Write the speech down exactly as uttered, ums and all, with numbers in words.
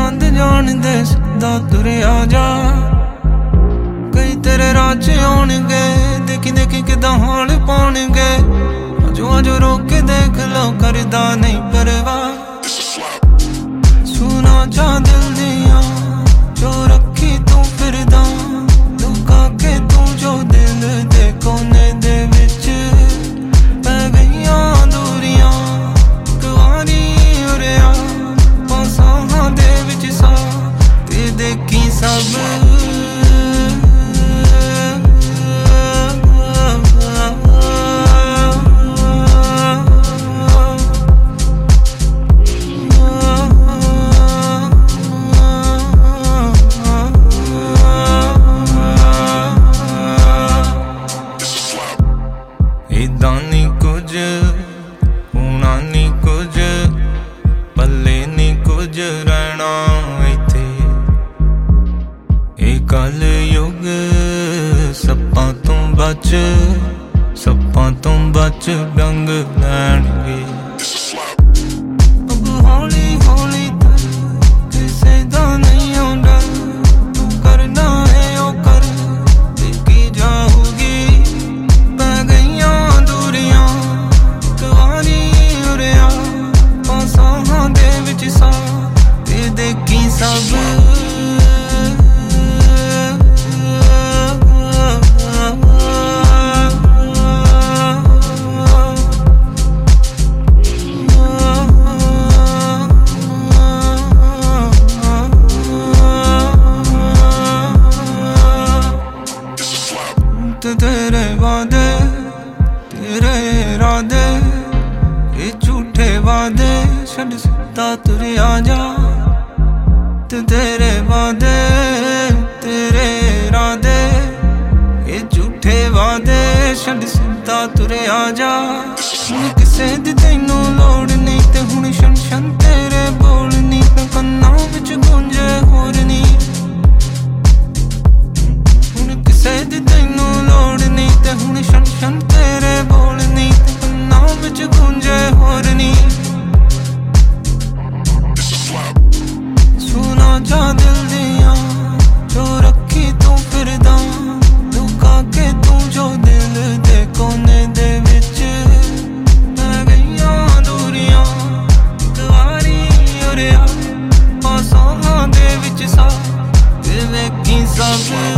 चांद जान दे सीधा तुरे आ जा। कई तेरे राज आउणगे देखी देखी किदा हाल पाउणगे। अजो अजो रोक के देख लो करदा नहीं परवाह। सुना चा दिल दिया जो रखी तू फिरदा लुका के तू जो दिल दे कोने दे विच पै गईयां दूरियां। कुआरी उरिया पासां दे विच सा ते देखी सब दानी कुछ होना नी कुछ पल्ले नी कुछ रहना इत्थे। ए कल युग सप्पां तो बच सप्पां तो बच डंग लैणगे। अब हौली हौली किसे दा नहीं आउंदा तू करना है ओ कर देखी जाऊगी। पै गईयां सा ते देखी सब तेरे वादे तेरे इरादे ये झूठे वादे छड़ सीधा तुरे आ जा। ते तेरे वादे तेरे इरादे ये झूठे वादे छड़ सीधा तुरे आ जा। हुण किसे दी तैनू लोड़ नहीं ते हुण शन शन तेरे बोल नहीं ते कन्नां विच गूंजे होर नहीं। हुण किसे दी तैनू लोड़ नहीं ते हुण शन शन तेरे बोल नहीं ते कन्नां विच गूंजे होर नहीं। सुना चा दिल दिया जो रखी तू फिरदा लुका के तू जो दिल दे कोने दे विच पै गईयां दूरियां। कुआरी उरिया पासां दे विच सा ते वेखी सब